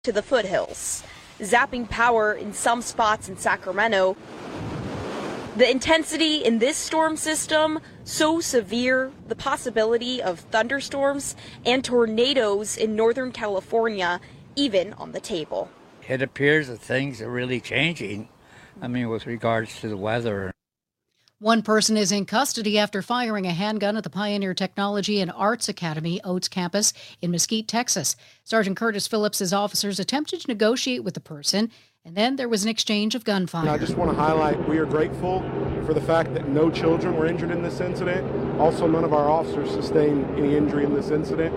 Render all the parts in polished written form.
to the foothills, zapping power in some spots in Sacramento. The intensity in this storm system so severe, the possibility of thunderstorms and tornadoes in Northern California even on the table. It appears that things are really changing, with regards to the weather. One person is in custody after firing a handgun at the Pioneer Technology and Arts Academy Oates campus in Mesquite, Texas. Sergeant Curtis Phillips' officers attempted to negotiate with the person, and then there was an exchange of gunfire. I just want to highlight we are grateful for the fact that no children were injured in this incident. Also, none of our officers sustained any injury in this incident.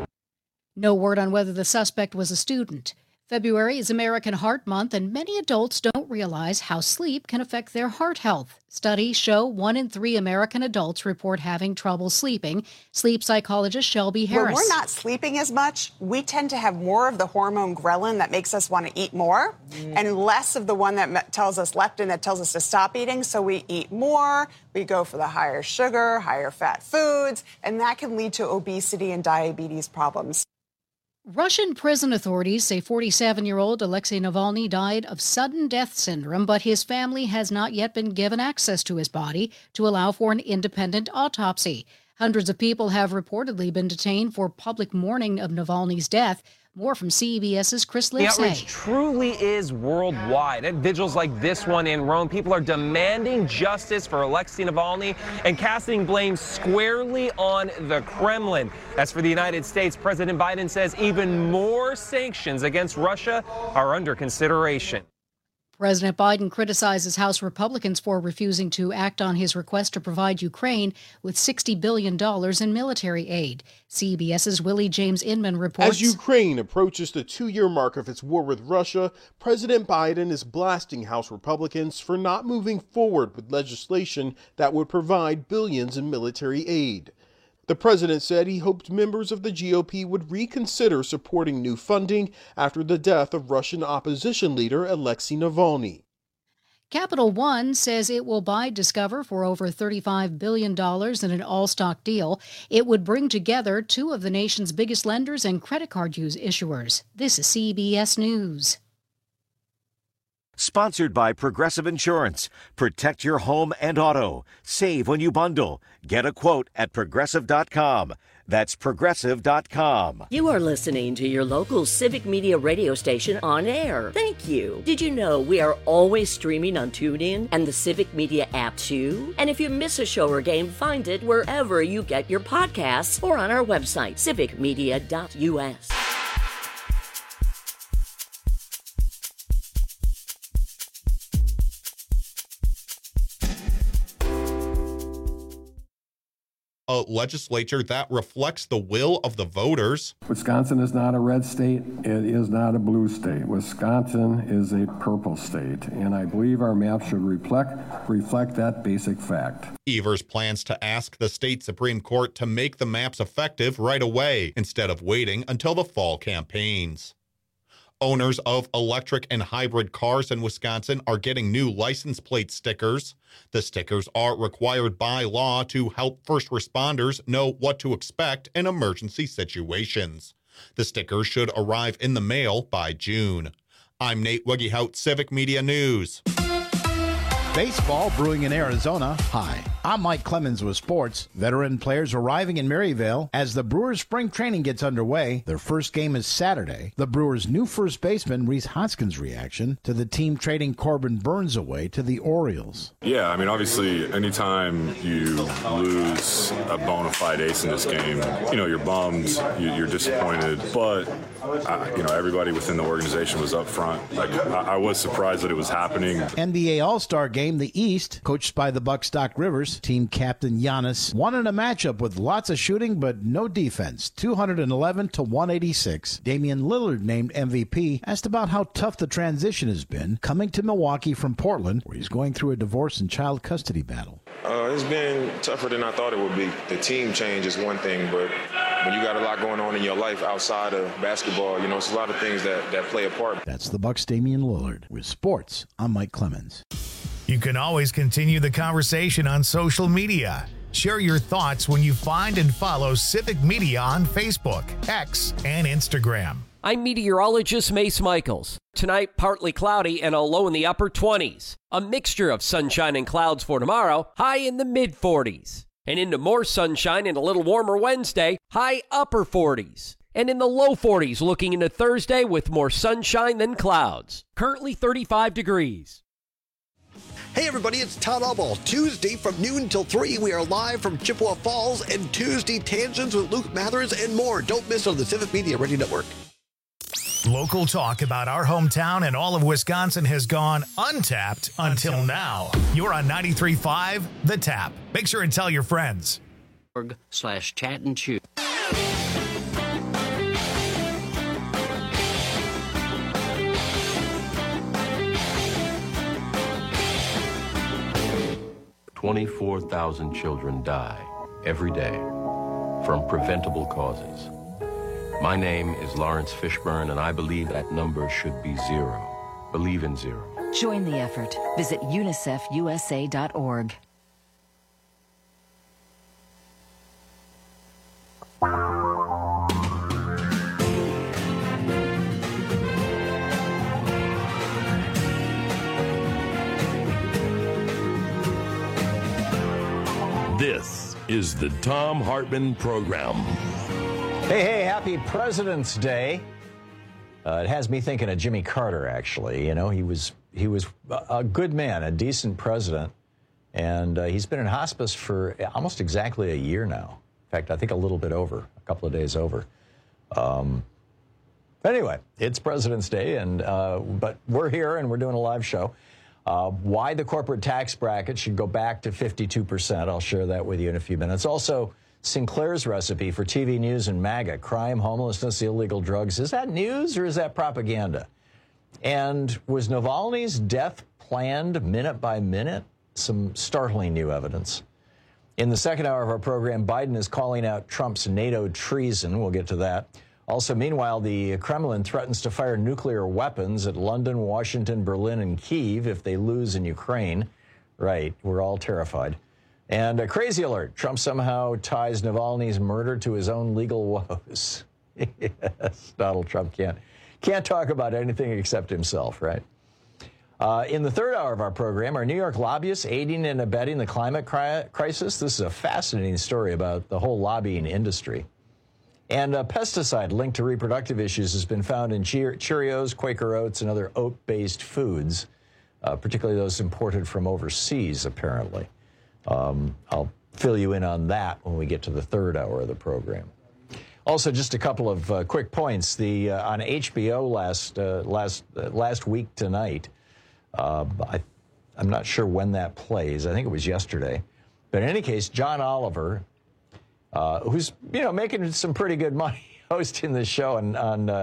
No word on whether the suspect was a student. February is American Heart Month, and many adults don't realize how sleep can affect their heart health. Studies show 1 in 3 American adults report having trouble sleeping. Sleep psychologist Shelby Harris. When we're not sleeping as much, we tend to have more of the hormone ghrelin that makes us want to eat more, and less of the one that tells us leptin that tells us to stop eating. So we eat more, we go for the higher sugar, higher fat foods, and that can lead to obesity and diabetes problems. Russian prison authorities say 47-year-old Alexei Navalny died of sudden death syndrome, but his family has not yet been given access to his body to allow for an independent autopsy. Hundreds of people have reportedly been detained for public mourning of Navalny's death. More from CBS's Chris Livesay. The outrage truly is worldwide. At vigils like this one in Rome, people are demanding justice for Alexei Navalny and casting blame squarely on the Kremlin. As for the United States, President Biden says even more sanctions against Russia are under consideration. President Biden criticizes House Republicans for refusing to act on his request to provide Ukraine with $60 billion in military aid. CBS's Willie James Inman reports. As Ukraine approaches the 2-year mark of its war with Russia, President Biden is blasting House Republicans for not moving forward with legislation that would provide billions in military aid. The president said he hoped members of the GOP would reconsider supporting new funding after the death of Russian opposition leader Alexei Navalny. Capital One says it will buy Discover for over $35 billion in an all-stock deal. It would bring together 2 of the nation's biggest lenders and credit card issuers. This is CBS News. Sponsored by Progressive Insurance. Protect your home and auto. Save when you bundle. Get a quote at Progressive.com. That's Progressive.com. You are listening to your local Civic Media radio station on air. Thank you. Did you know we are always streaming on TuneIn and the Civic Media app too? And if you miss a show or game, find it wherever you get your podcasts or on our website, civicmedia.us. A legislature that reflects the will of the voters. Wisconsin is not a red state. It is not a blue state. Wisconsin is a purple state, and I believe our map should reflect that basic fact. Evers plans to ask the state Supreme Court to make the maps effective right away instead of waiting until the fall campaigns. Owners of electric and hybrid cars in Wisconsin are getting new license plate stickers. The stickers are required by law to help first responders know what to expect in emergency situations. The stickers should arrive in the mail by June. I'm Nate Wiggyhout, Civic Media News. Baseball brewing in Arizona. Hi, I'm Mike Clemens with sports. Veteran players arriving in Maryvale as the Brewers' spring training gets underway. Their first game is Saturday. The Brewers' new first baseman, Rhys Hoskins' reaction to the team trading Corbin Burns away to the Orioles. Yeah, obviously, anytime you lose a bona fide ace in this game, you're bummed, you're disappointed, but everybody within the organization was up front. I was surprised that it was happening. NBA All-Star game, the East, coached by the Bucks' Doc Rivers. Team captain Giannis won in a matchup with lots of shooting but no defense, 211-186. Damian Lillard, named MVP, asked about how tough the transition has been coming to Milwaukee from Portland, where he's going through a divorce and child custody battle. It's been tougher than I thought it would be. The team change is one thing, but when you got a lot going on in your life outside of basketball, it's a lot of things that play a part. That's the Bucks' Damian Lillard. With sports, I'm Mike Clemens. You can always continue the conversation on social media. Share your thoughts when you find and follow Civic Media on Facebook, X, and Instagram. I'm meteorologist Mace Michaels. Tonight, partly cloudy and a low in the upper 20s. A mixture of sunshine and clouds for tomorrow, high in the mid-40s. And into more sunshine and a little warmer Wednesday, high upper 40s. And in the low 40s looking into Thursday with more sunshine than clouds. Currently 35 degrees. Hey everybody, it's Todd Albaugh. Tuesday from noon till 3, we are live from Chippewa Falls, and Tuesday Tangents with Luke Mathers and more. Don't miss on the Civic Media Radio Network. Local talk about our hometown and all of Wisconsin has gone untapped until now. You're on 93.5 The Tap. Make sure and tell your friends. /chat and chew. $24,000 children die every day from preventable causes. My name is Lawrence Fishburne, and I believe that number should be zero. Believe in zero. Join the effort. Visit unicefusa.org. This is the Thom Hartmann Program. Hey, happy President's Day. It has me thinking of Jimmy Carter, actually. You know, he was a good man, a decent president, and he's been in hospice for almost exactly a year now. In fact, I think a little bit over, a couple of days over. Anyway, it's President's Day, and but we're here and we're doing a live show. Why the corporate tax bracket should go back to 52%. I'll share that with you in a few minutes. Also, Sinclair's recipe for TV news and MAGA, crime, homelessness, illegal drugs. Is that news or is that propaganda? And was Navalny's death planned minute by minute? Some startling new evidence. In the second hour of our program, Biden is calling out Trump's NATO treason. We'll get to that. Also, meanwhile, the Kremlin threatens to fire nuclear weapons at London, Washington, Berlin, and Kyiv if they lose in Ukraine. Right, we're all terrified. And a crazy alert. Trump somehow ties Navalny's murder to his own legal woes. Yes, Donald Trump can't talk about anything except himself, right? In the third hour of our program, are New York lobbyists aiding and abetting the climate crisis? This is a fascinating story about the whole lobbying industry. And a pesticide linked to reproductive issues has been found in Cheerios, Quaker Oats, and other oat-based foods, particularly those imported from overseas, apparently. I'll fill you in on that when we get to the third hour of the program. Also, just a couple of quick points. On HBO last week tonight, I'm not sure when that plays. I think it was yesterday. But in any case, John Oliver, who's making some pretty good money hosting this show on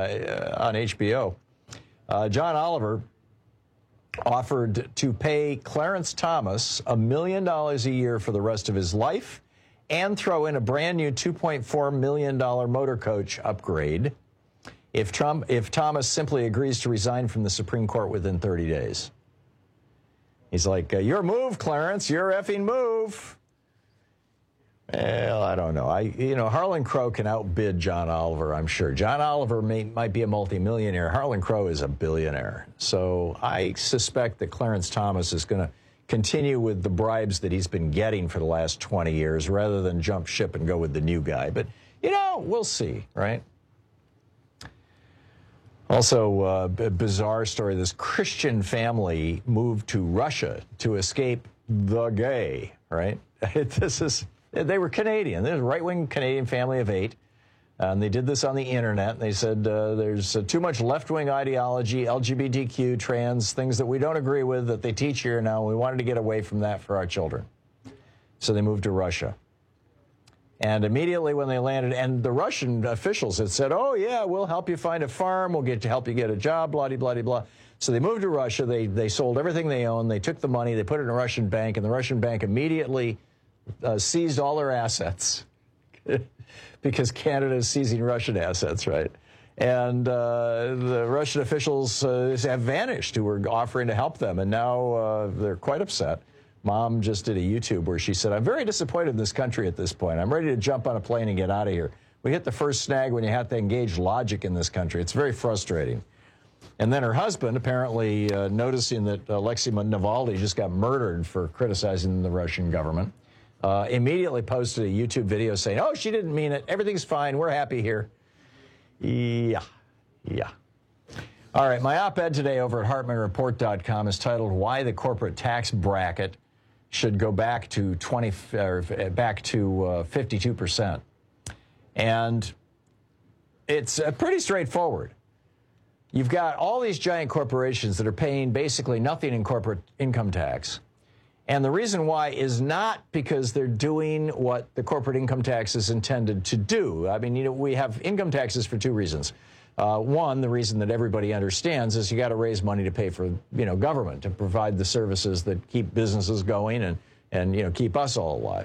HBO. John Oliver offered to pay Clarence Thomas $1 million a year for the rest of his life and throw in a brand new $2.4 million motor coach upgrade if Thomas simply agrees to resign from the Supreme Court within 30 days. He's like, your move, Clarence, your effing move. Well, I don't know. Harlan Crow can outbid John Oliver, I'm sure. John Oliver might be a multimillionaire. Harlan Crow is a billionaire. So I suspect that Clarence Thomas is going to continue with the bribes that he's been getting for the last 20 years rather than jump ship and go with the new guy. But, we'll see, right? Also, a bizarre story. This Christian family moved to Russia to escape the gay, right? They were Canadian. They're a right-wing Canadian family of 8. And they did this on the internet. They said there's too much left-wing ideology, LGBTQ, trans, things that we don't agree with that they teach here now. We wanted to get away from that for our children. So they moved to Russia. And immediately when they landed, and the Russian officials had said, oh, yeah, we'll help you find a farm. We'll help you get a job, blah-de-blah-de-blah. So they moved to Russia. They sold everything they owned. They took the money. They put it in a Russian bank. And the Russian bank immediately seized all their assets because Canada is seizing Russian assets, right? And the Russian officials have vanished who were offering to help them, and now they're quite upset. Mom just did a YouTube where she said, I'm very disappointed in this country at this point. I'm ready to jump on a plane and get out of here. We hit the first snag when you have to engage logic in this country. It's very frustrating. And then her husband, apparently noticing that Alexei Navalny just got murdered for criticizing the Russian government, immediately posted a YouTube video saying, oh, she didn't mean it. Everything's fine. We're happy here. Yeah. All right, my op-ed today over at HartmanReport.com is titled "Why the Corporate Tax Bracket Should Go Back to 52%," and it's pretty straightforward. You've got all these giant corporations that are paying basically nothing in corporate income tax, and the reason why is not because they're doing what the corporate income tax is intended to do. I mean, we have income taxes for two reasons. One, the reason that everybody understands is you got to raise money to pay for, government to provide the services that keep businesses going and keep us all alive.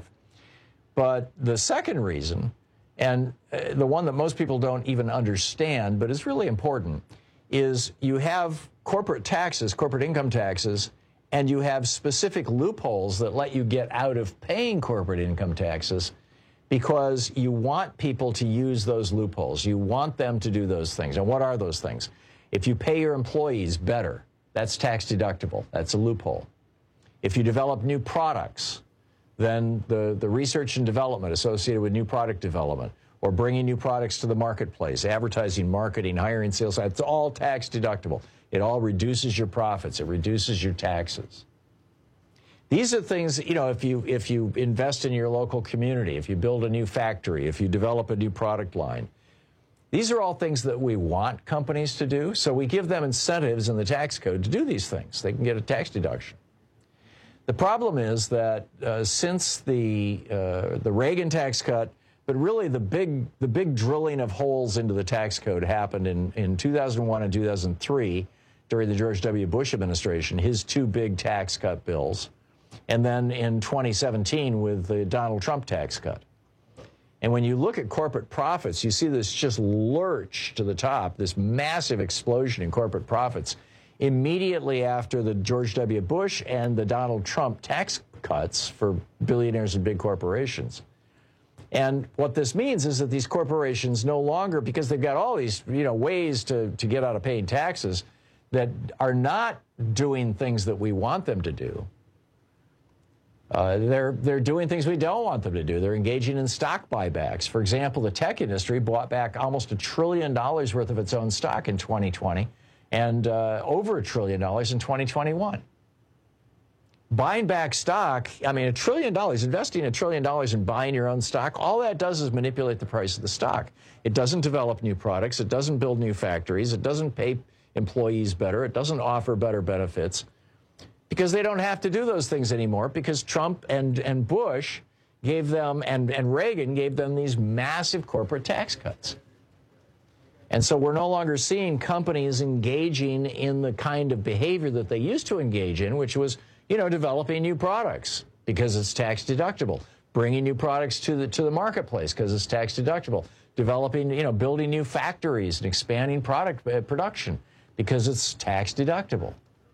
But the second reason, and the one that most people don't even understand, but is really important, is you have corporate taxes, corporate income taxes, and you have specific loopholes that let you get out of paying corporate income taxes because you want people to use those loopholes. You want them to do those things. And what are those things? If you pay your employees better, that's tax deductible. That's a loophole. If you develop new products, then the research and development associated with new product development or bringing new products to the marketplace, advertising, marketing, hiring, sales, it's all tax deductible. It all reduces your profits. It reduces your taxes. These are things, if you invest in your local community, if you build a new factory, if you develop a new product line, these are all things that we want companies to do. So we give them incentives in the tax code to do these things. They can get a tax deduction. The problem is that since the Reagan tax cut, but really the big drilling of holes into the tax code happened in 2001 and 2003 during the George W. Bush administration, his two big tax cut bills. And then in 2017 with the Donald Trump tax cut. And when you look at corporate profits, you see this just lurch to the top, this massive explosion in corporate profits immediately after the George W. Bush and the Donald Trump tax cuts for billionaires and big corporations. And what this means is that these corporations no longer, because they've got all these ways to get out of paying taxes that are not doing things that we want them to do. They're doing things we don't want them to do. They're engaging in stock buybacks. For example, the tech industry bought back almost $1 trillion worth of its own stock in 2020 and over $1 trillion in 2021. Buying back stock, $1 trillion, investing $1 trillion in buying your own stock, all that does is manipulate the price of the stock. It doesn't develop new products. It doesn't build new factories. It doesn't pay employees better. It doesn't offer better benefits. Because they don't have to do those things anymore because Trump and Bush gave them, and Reagan gave them these massive corporate tax cuts. And so we're no longer seeing companies engaging in the kind of behavior that they used to engage in, which was, developing new products because it's tax deductible, bringing new products to the marketplace because it's tax deductible, developing, building new factories and expanding product production because it's tax deductible.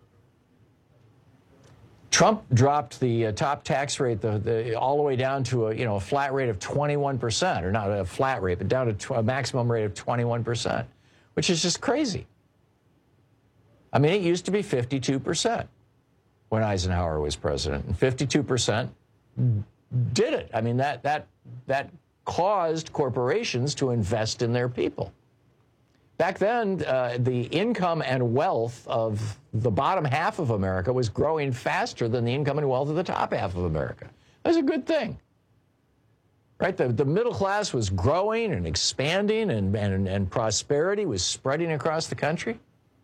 Trump dropped the top tax rate all the way down to a flat rate of 21%, or not a flat rate, but down to a maximum rate of 21%, which is just crazy. It used to be 52% when Eisenhower was president, and 52% did it. That caused corporations to invest in their people. Back then, the income and wealth of the bottom half of America was growing faster than the income and wealth of the top half of America. That was a good thing, right? The middle class was growing and expanding, and prosperity was spreading across the country.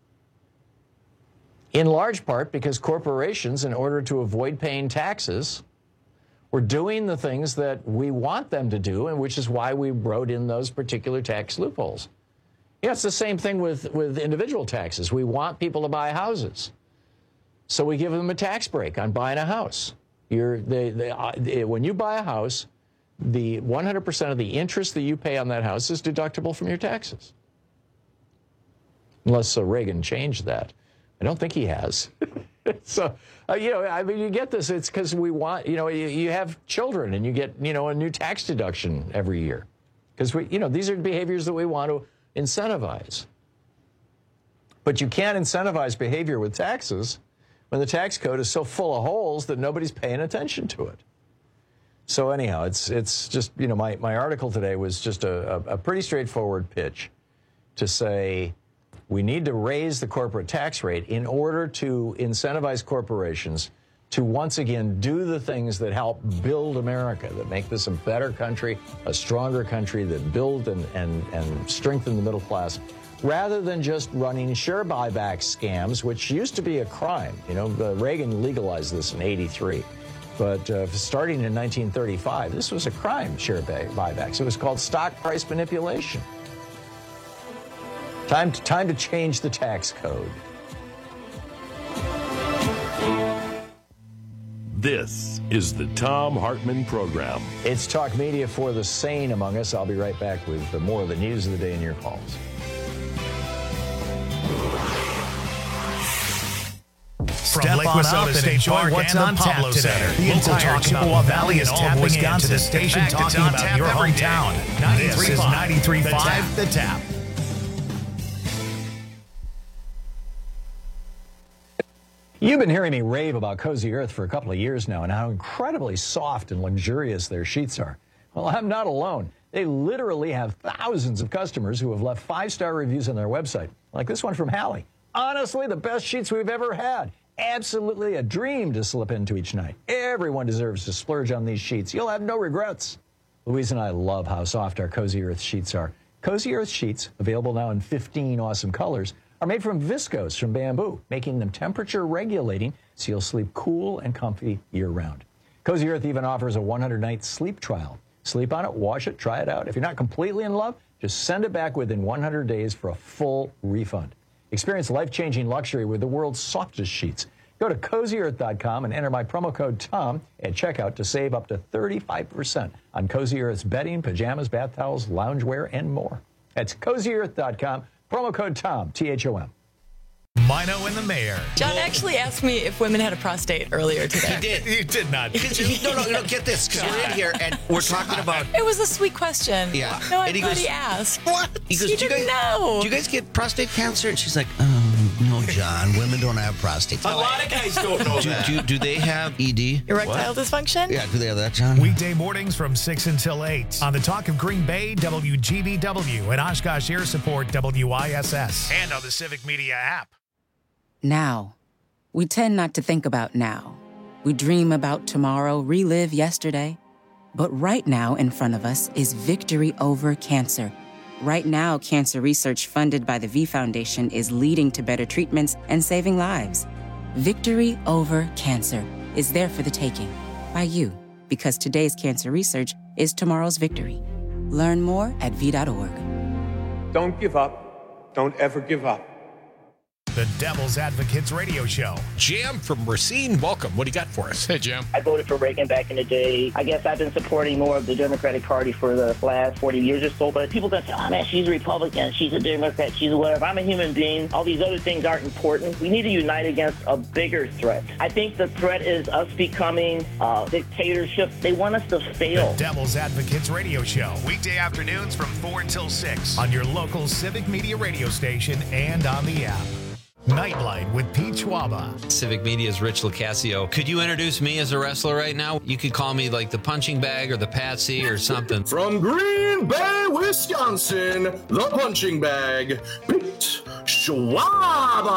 In large part because corporations, in order to avoid paying taxes, were doing the things that we want them to do, and which is why we wrote in those particular tax loopholes. It's the same thing with individual taxes. We want people to buy houses. So we give them a tax break on buying a house. When you buy a house, the 100% of the interest that you pay on that house is deductible from your taxes. Unless Reagan changed that. I don't think he has. So, you get this. It's because we want, you have children and you get, a new tax deduction every year. because these are behaviors that we want to incentivize. But you can't incentivize behavior with taxes when the tax code is so full of holes that nobody's paying attention to it. So anyhow, it's just, my article today was just a pretty straightforward pitch to say we need to raise the corporate tax rate in order to incentivize corporations to once again do the things that help build America, that make this a better country, a stronger country, that build and strengthen the middle class, rather than just running share buyback scams, which used to be a crime. Reagan legalized this in '83. But starting in 1935, this was a crime, share buybacks. It was called stock price manipulation. Time to change the tax code. This is the Thom Hartmann Program. It's talk media for the sane among us. I'll be right back with more of the news of the day in your calls. From Lake Wissota State Park what's on tap today. The entire Chippewa Valley is tapping into the station talking about your hometown. This is 93.5 The Tap. You've been hearing me rave about Cozy Earth for a couple of years now and how incredibly soft and luxurious their sheets are. Well, I'm not alone. They literally have thousands of customers who have left 5-star reviews on their website, like this one from Hallie. Honestly, the best sheets we've ever had. Absolutely a dream to slip into each night. Everyone deserves to splurge on these sheets. You'll have no regrets. Louise and I love how soft our Cozy Earth sheets are. Cozy Earth sheets, available now in 15 awesome colors, are made from viscose from bamboo, making them temperature regulating so you'll sleep cool and comfy year-round. Cozy Earth even offers a 100-night sleep trial. Sleep on it, wash it, try it out. If you're not completely in love, just send it back within 100 days for a full refund. Experience life-changing luxury with the world's softest sheets. Go to CozyEarth.com and enter my promo code TOM at checkout to save up to 35% on Cozy Earth's bedding, pajamas, bath towels, loungewear, and more. That's CozyEarth.com, promo code TOM, T-H-O-M. Mino and the Mayor. John actually asked me if women had a prostate earlier today. He did. You did not. No, get this, because we're in here and we're talking about... It was a sweet question. Yeah. No, and he goes, asked. What? He goes, you didn't know. Do you guys get prostate cancer? And she's like, no, John, women don't have prostate. A lot of guys don't know that. Do they have ED? Erectile dysfunction? Yeah, do they have that, John? Weekday mornings from 6 until 8 on the Talk of Green Bay, WGBW, and Oshkosh Air Support, WISS, and on the Civic Media app. Now. We tend not to think about now. We dream about tomorrow, relive yesterday. But right now in front of us is victory over cancer. Right now, cancer research funded by the V Foundation is leading to better treatments and saving lives. Victory over cancer is there for the taking by you, because today's cancer research is tomorrow's victory. Learn more at v.org. Don't give up. Don't ever give up. The Devil's Advocates Radio Show. Jam from Racine, welcome. What do you got for us? Hey, Jam. I voted for Reagan back in the day. I guess I've been supporting more of the Democratic Party for the last 40 years or so, but people don't say, oh, man, she's a Republican, she's a Democrat, she's a whatever. I'm a human being. All these other things aren't important. We need to unite against a bigger threat. I think the threat is us becoming a dictatorship. They want us to fail. The Devil's Advocates Radio Show. Weekday afternoons from 4 until 6 on your local Civic Media radio station and on the app. Nightlight with Pete Schwaba. Civic Media's Rich Locascio. Could you introduce me as a wrestler right now? You could call me like the punching bag or the Patsy or something. From Green Bay, Wisconsin, the punching bag, Pete Schwaba.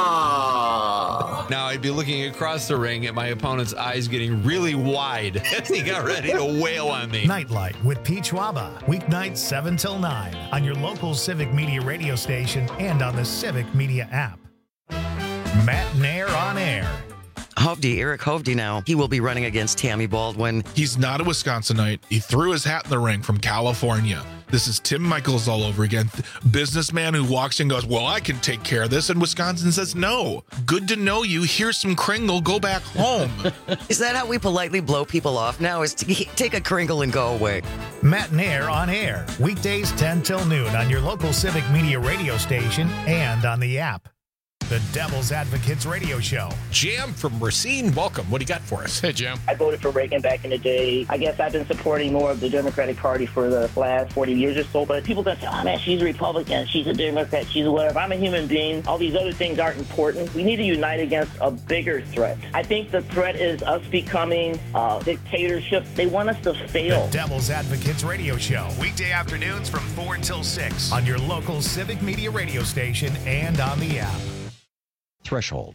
Now I'd be looking across the ring at my opponent's eyes getting really wide as he got ready to wail on me. Nightlight with Pete Schwaba. Weeknights 7 till 9 on your local Civic Media radio station and on the Civic Media app. Matt Nair on air. Eric Hovde now. He will be running against Tammy Baldwin. He's not a Wisconsinite. He threw his hat in the ring from California. This is Tim Michaels all over again. Businessman who walks in and goes, well, I can take care of this. And Wisconsin says, no. Good to know you. Here's some Kringle. Go back home. Is that how we politely blow people off now? Is to take a Kringle and go away. Matt Nair on air. Weekdays 10 till noon on your local Civic Media radio station and on the app. The Devil's Advocates Radio Show. Jam from Racine, welcome. What do you got for us? Hey, Jam. I voted for Reagan back in the day. I guess I've been supporting more of the Democratic Party for the last 40 years or so, but people don't say, oh man, she's a Republican, she's a Democrat, she's a whatever. I'm a human being. All these other things aren't important. We need to unite against a bigger threat. I think the threat is us becoming dictatorship. They want us to fail. The Devil's Advocates Radio Show. Weekday afternoons from 4 until 6 on your local Civic Media radio station and on the app. Threshold.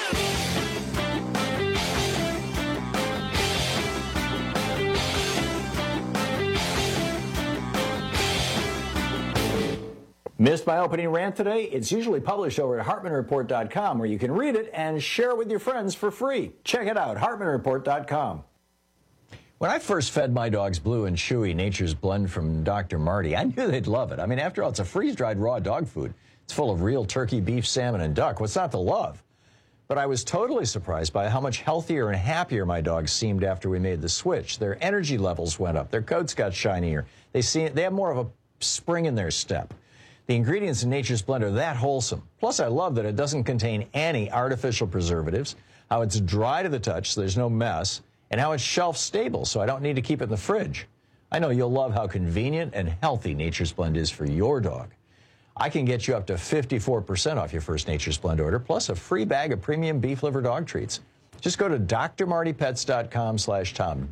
Missed my opening rant today? It's usually published over at HartmanReport.com, where you can read it and share it with your friends for free. Check it out, HartmanReport.com. When I first fed my dogs Blue and Chewy, Nature's Blend from Dr. Marty, I knew they'd love it. I mean, after all, it's a freeze-dried raw dog food. It's full of real turkey, beef, salmon, and duck. What's not to love? But I was totally surprised by how much healthier and happier my dogs seemed after we made the switch. Their energy levels went up. Their coats got shinier. They have more of a spring in their step. The ingredients in Nature's Blend are that wholesome. Plus, I love that it doesn't contain any artificial preservatives, how it's dry to the touch so there's no mess, and how it's shelf-stable so I don't need to keep it in the fridge. I know you'll love how convenient and healthy Nature's Blend is for your dog. I can get you up to 54% off your first Nature's Blend order, plus a free bag of premium beef liver dog treats. Just go to drmartypets.com/Tom,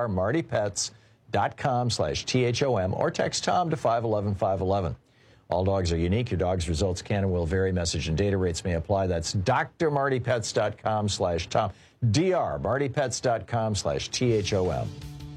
drmartypets.com/THOM, or text Tom to 511-511. All dogs are unique. Your dog's results can and will vary. Message and data rates may apply. That's drmartypets.com/Tom, drmartypets.com/THOM.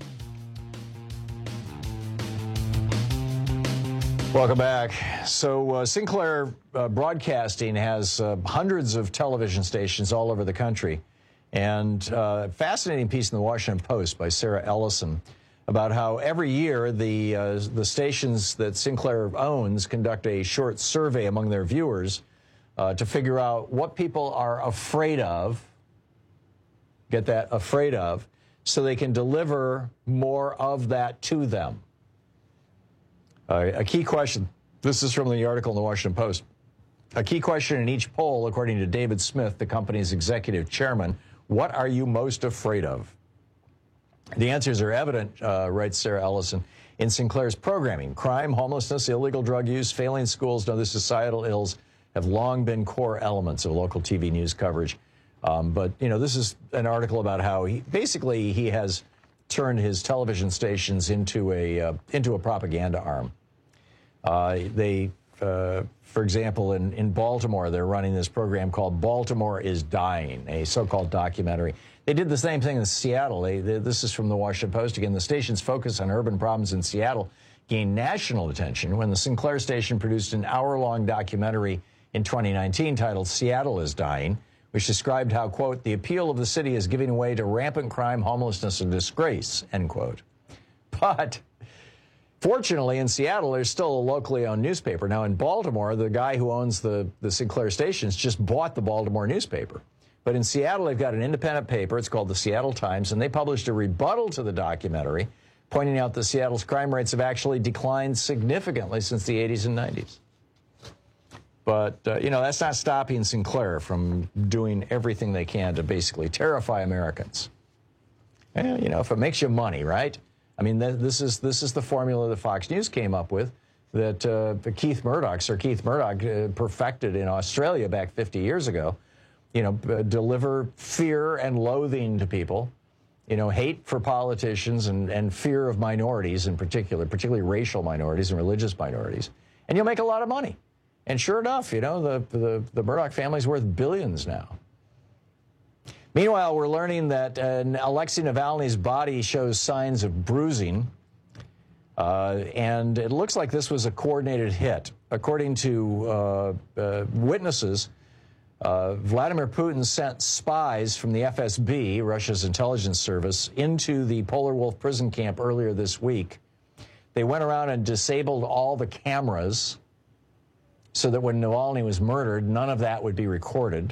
Welcome back. So Sinclair Broadcasting has hundreds of television stations all over the country. And a fascinating piece in the Washington Post by Sarah Ellison about how every year the stations that Sinclair owns conduct a short survey among their viewers to figure out what people are afraid of, get that, afraid of, so they can deliver more of that to them. A key question, this is from the article in the Washington Post. A key question in each poll, according to David Smith, the company's executive chairman, what are you most afraid of? The answers are evident, writes Sarah Ellison, in Sinclair's programming. Crime, homelessness, illegal drug use, failing schools, and other societal ills have long been core elements of local TV news coverage. But, you know, this is an article about how he has turned his television stations into a propaganda arm. For example, in Baltimore, they're running this program called Baltimore is Dying, a so-called documentary. They did the same thing in Seattle. This is from the Washington Post. Again, the station's focus on urban problems in Seattle gained national attention when the Sinclair station produced an hour-long documentary in 2019 titled Seattle is Dying, which described how, quote, the appeal of the city is giving way to rampant crime, homelessness, and disgrace, end quote. But fortunately, in Seattle, there's still a locally owned newspaper. Now, in Baltimore, the guy who owns the Sinclair stations just bought the Baltimore newspaper. But in Seattle, they've got an independent paper. It's called the Seattle Times, and they published a rebuttal to the documentary, pointing out that Seattle's crime rates have actually declined significantly since the 80s and 90s. But, you know, that's not stopping Sinclair from doing everything they can to basically terrify Americans. And, you know, if it makes you money, right? I mean, this is the formula that Fox News came up with that Sir Keith Murdoch perfected in Australia back 50 years ago. You know, deliver fear and loathing to people, you know, hate for politicians and fear of minorities in particular, particularly racial minorities and religious minorities, and you'll make a lot of money. And sure enough, you know, the Murdoch family's worth billions now. Meanwhile, we're learning that Alexei Navalny's body shows signs of bruising, and it looks like this was a coordinated hit. According to witnesses, Vladimir Putin sent spies from the FSB, Russia's intelligence service, into the Polar Wolf prison camp earlier this week. They went around and disabled all the cameras so that when Navalny was murdered, none of that would be recorded.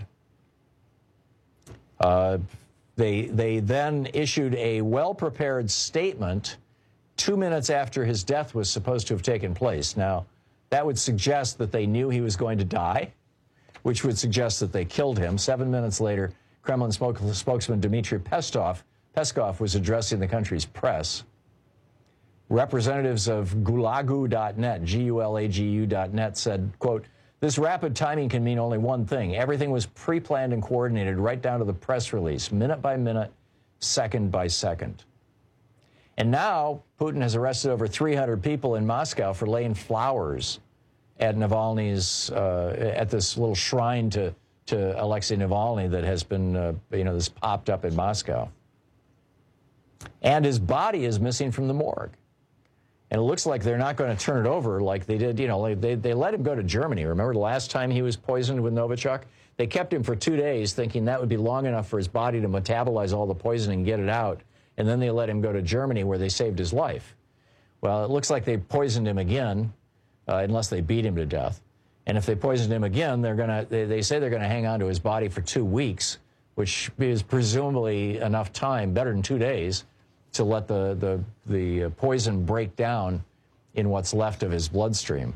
They then issued a well-prepared statement 2 minutes after his death was supposed to have taken place. Now, that would suggest that they knew he was going to die, which would suggest that they killed him. 7 minutes later, Kremlin spokesman Dmitry Peskov was addressing the country's press. Representatives of Gulagu.net, Gulagu.net, said, quote, "This rapid timing can mean only one thing. Everything was pre-planned and coordinated right down to the press release, minute by minute, second by second." And now Putin has arrested over 300 people in Moscow for laying flowers at Navalny's, at this little shrine to Alexei Navalny that has been, this popped up in Moscow. And his body is missing from the morgue. And it looks like they're not going to turn it over like they did, they let him go to Germany. Remember the last time he was poisoned with Novichok? They kept him for 2 days thinking that would be long enough for his body to metabolize all the poison and get it out. And then they let him go to Germany where they saved his life. Well, it looks like they poisoned him again, unless they beat him to death. And if they poisoned him again, they say they're going to hang on to his body for 2 weeks, which is presumably enough time, better than 2 days, to let the poison break down in what's left of his bloodstream.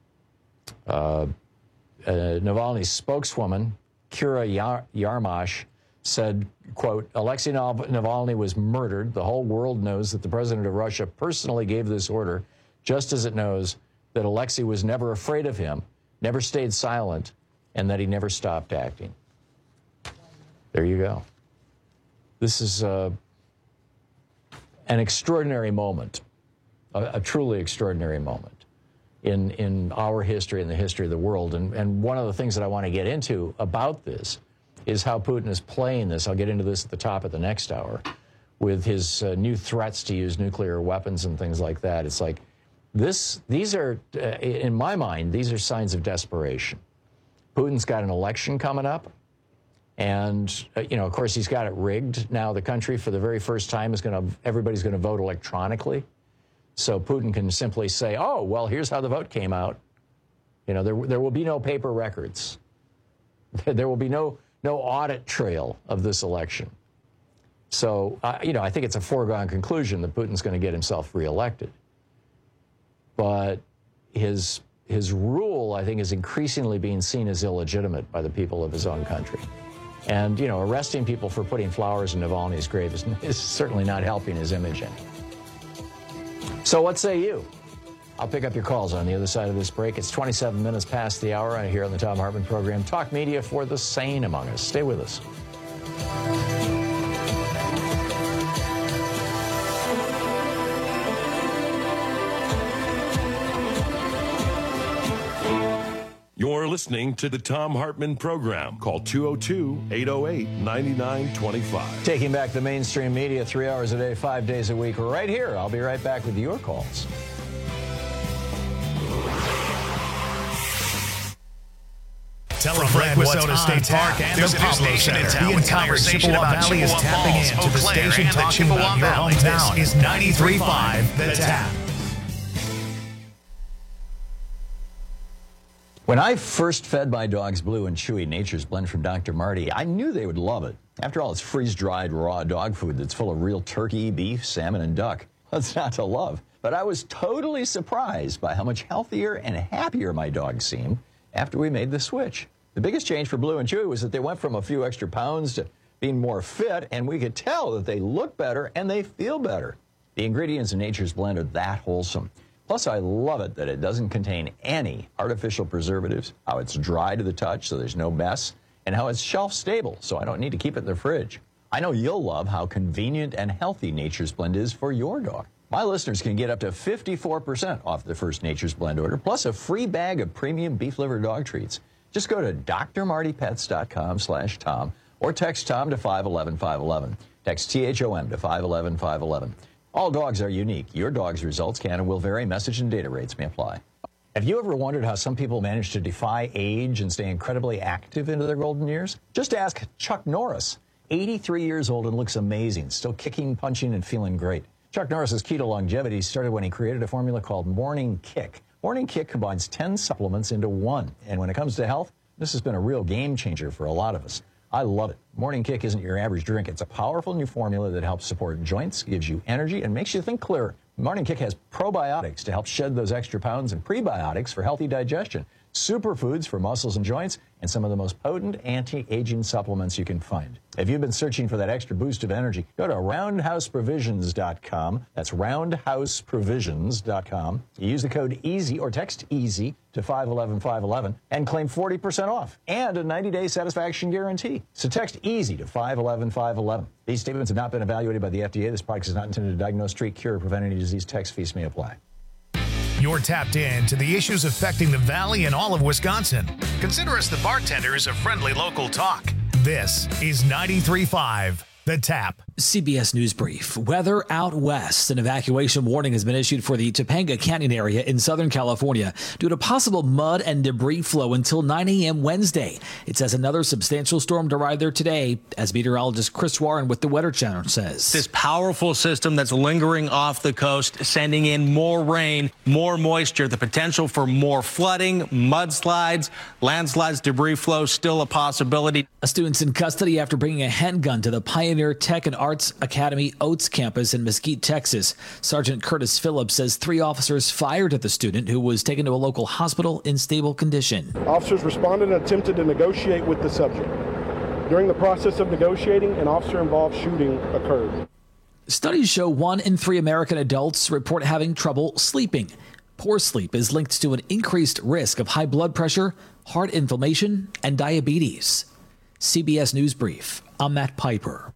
Navalny's spokeswoman, Kira Yarmash, said, quote, "Alexei Navalny was murdered. The whole world knows that the president of Russia personally gave this order, just as it knows that Alexei was never afraid of him, never stayed silent, and that he never stopped acting." There you go. This is an extraordinary moment, a truly extraordinary moment in our history and the history of the world. And one of the things that I want to get into about this is how Putin is playing this. I'll get into this at the top of the next hour with his new threats to use nuclear weapons and things like that. It's like these are, in my mind, these are signs of desperation. Putin's got an election coming up. And, of course, he's got it rigged. Now the country, for the very first time, everybody's going to vote electronically. So Putin can simply say, oh, well, here's how the vote came out. There will be no paper records. There will be no audit trail of this election. So, I think it's a foregone conclusion that Putin's going to get himself reelected. But his rule, I think, is increasingly being seen as illegitimate by the people of his own country. And, arresting people for putting flowers in Navalny's grave is certainly not helping his image any. So what say you? I'll pick up your calls on the other side of this break. It's 27 minutes past the hour here on the Thom Hartmann program. Talk media for the sane among us. Stay with us. You're listening to the Thom Hartmann program. Call 202-808-9925. Taking back the mainstream media 3 hours a day, 5 days a week, right here. I'll be right back with your calls. Tell a friend what's Minnesota State Park and the Pablo Center. The entire Chippewa Valley is tapping into the station talking about your hometown. This is 93.5 The Tap. When I first fed my dogs Blue and Chewy Nature's Blend from Dr. Marty, I knew they would love it. After all, it's freeze-dried raw dog food that's full of real turkey, beef, salmon, and duck. What's not to love? But I was totally surprised by how much healthier and happier my dogs seemed after we made the switch. The biggest change for Blue and Chewy was that they went from a few extra pounds to being more fit, and we could tell that they look better and they feel better. The ingredients in Nature's Blend are that wholesome. Plus, I love it that it doesn't contain any artificial preservatives, how it's dry to the touch so there's no mess, and how it's shelf stable so I don't need to keep it in the fridge. I know you'll love how convenient and healthy Nature's Blend is for your dog. My listeners can get up to 54% off their first Nature's Blend order, plus a free bag of premium beef liver dog treats. Just go to drmartypets.com/Tom or text Tom to 511-511. Text THOM to 511-511. All dogs are unique. Your dog's results can and will vary. Message and data rates may apply. Have you ever wondered how some people manage to defy age and stay incredibly active into their golden years? Just ask Chuck Norris. 83 years old and looks amazing, still kicking, punching, and feeling great. Chuck Norris's keto longevity started when he created a formula called Morning Kick. Morning Kick combines 10 supplements into one. And when it comes to health, this has been a real game changer for a lot of us. I love it. Morning Kick isn't your average drink. It's a powerful new formula that helps support joints, gives you energy, and makes you think clearer. Morning Kick has probiotics to help shed those extra pounds and prebiotics for healthy digestion. superfoods for muscles and joints, and some of the most potent anti-aging supplements you can find. If you've been searching for that extra boost of energy, go to roundhouseprovisions.com. That's roundhouseprovisions.com. You use the code EASY or text EASY to 511-511 and claim 40% off and a 90-day satisfaction guarantee. So text EASY to 511-511. These statements have not been evaluated by the FDA. This product is not intended to diagnose, treat, cure, or prevent any disease. Tax fees may apply. You're tapped in to the issues affecting the Valley and all of Wisconsin. Consider us the bartenders of friendly local talk. This is 93.5 The Tap. CBS News Brief. Weather out west. An evacuation warning has been issued for the Topanga Canyon area in Southern California due to possible mud and debris flow until 9 a.m. Wednesday. It says another substantial storm to ride there today, as meteorologist Chris Warren with the Weather Channel says. This powerful system that's lingering off the coast, sending in more rain, more moisture, the potential for more flooding, mudslides, landslides, debris flow, still a possibility. A student's in custody after bringing a handgun to the Pioneer Tech and Arts Academy Oates campus in Mesquite, Texas. Sergeant Curtis Phillips says 3 officers fired at the student, who was taken to a local hospital in stable condition. Officers responded and attempted to negotiate with the subject. During the process of negotiating, an officer-involved shooting occurred. Studies show 1 in 3 American adults report having trouble sleeping. Poor sleep is linked to an increased risk of high blood pressure, heart inflammation, and diabetes. CBS News Brief. I'm Matt Piper.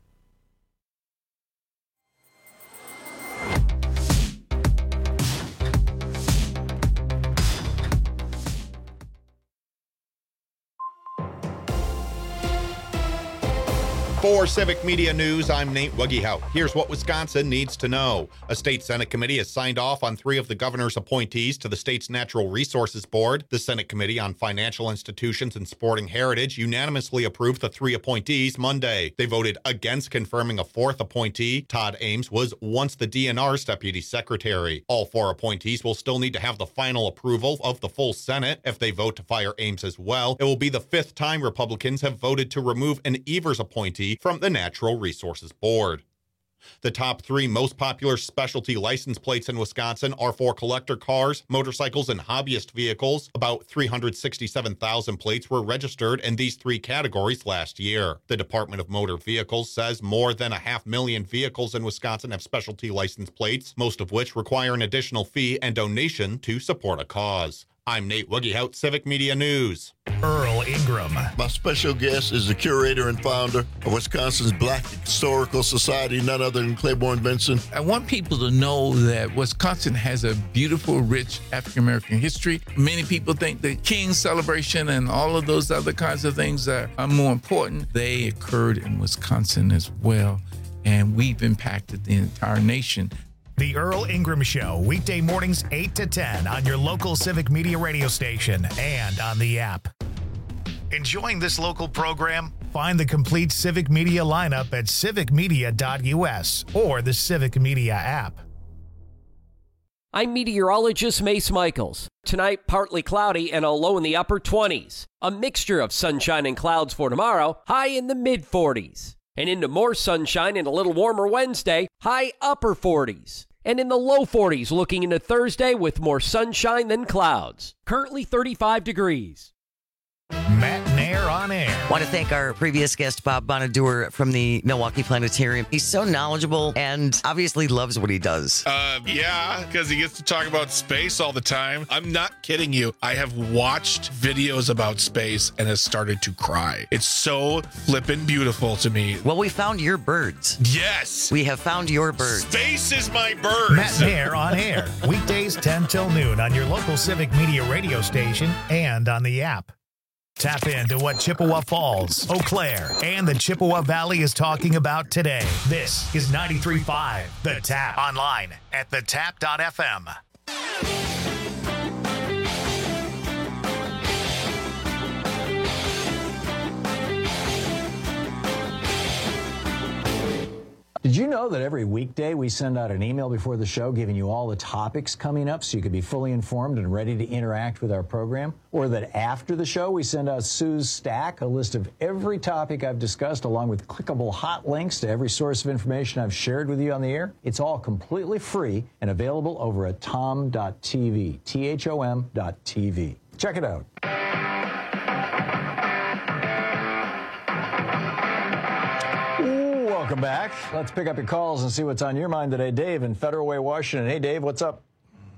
For Civic Media News, I'm Nate Wuggehout. Here's what Wisconsin needs to know. A state Senate committee has signed off on 3 of the governor's appointees to the state's Natural Resources Board. The Senate Committee on Financial Institutions and Sporting Heritage unanimously approved the 3 appointees Monday. They voted against confirming a 4th appointee. Todd Ames was once the DNR's deputy secretary. All 4 appointees will still need to have the final approval of the full Senate. If they vote to fire Ames as well, it will be the 5th time Republicans have voted to remove an Evers appointee from the Natural Resources Board. The top 3 most popular specialty license plates in Wisconsin are for collector cars, motorcycles, and hobbyist vehicles. About 367,000 plates were registered in these 3 categories last year. The Department of Motor Vehicles says more than 500,000 vehicles in Wisconsin have specialty license plates, most of which require an additional fee and donation to support a cause. I'm Nate Wuggehout, Civic Media News. Earl Ingram. My special guest is the curator and founder of Wisconsin's Black Historical Society, none other than Claiborne Benson. I want people to know that Wisconsin has a beautiful, rich African-American history. Many people think the King's celebration and all of those other kinds of things are more important. They occurred in Wisconsin as well, and we've impacted the entire nation. The Earl Ingram Show, weekday mornings 8 to 10 on your local Civic Media radio station and on the app. Enjoying this local program? Find the complete Civic Media lineup at civicmedia.us or the Civic Media app. I'm meteorologist Mace Michaels. Tonight, partly cloudy and a low in the upper 20s. A mixture of sunshine and clouds for tomorrow, high in the mid-40s. And into more sunshine and a little warmer Wednesday, high upper 40s. And in the low 40s looking into Thursday with more sunshine than clouds. Currently 35 degrees. Matt Nair on air. Want to thank our previous guest, Bob Bonaduer from the Milwaukee Planetarium. He's so knowledgeable and obviously loves what he does. Yeah, because he gets to talk about space all the time. I'm not kidding you. I have watched videos about space and has started to cry. It's so flippin' beautiful to me. Well, we found your birds. Yes. We have found your birds. Space is my birds. Matt Nair on air. Weekdays 10 till noon on your local Civic Media radio station and on the app. Tap into what Chippewa Falls, Eau Claire, and the Chippewa Valley is talking about today. This is 93.5 The Tap. Online at thetap.fm. Did you know that every weekday we send out an email before the show giving you all the topics coming up so you could be fully informed and ready to interact with our program? Or that after the show we send out Sue's Stack, a list of every topic I've discussed along with clickable hot links to every source of information I've shared with you on the air? It's all completely free and available over at tom.tv, THOM.tv. Check it out. Welcome back. Let's pick up your calls and see what's on your mind today. Dave in Federal Way, Washington. Hey, Dave, what's up?